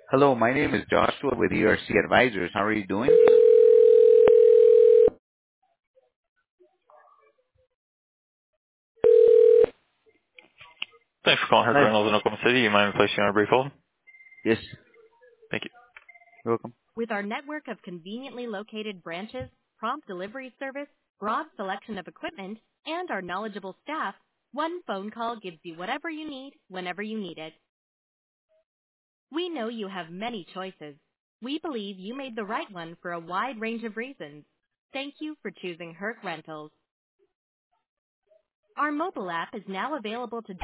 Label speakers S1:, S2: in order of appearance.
S1: Hello, my name is Joshua with ERC Advisors. How are you doing?
S2: Thanks for calling Herc
S1: Hi.
S2: Reynolds in Oklahoma City. You mind placing on a brief hold?
S1: Yes,
S2: Thank you.
S1: you're welcome.
S3: With our network of conveniently located branches, prompt delivery service, broad selection of equipment, and our knowledgeable staff, one phone call gives you whatever you need whenever you need it. We know you have many choices. We believe you made the right one for a wide range of reasons. Thank you for choosing Herc Rentals. Our mobile app is now available to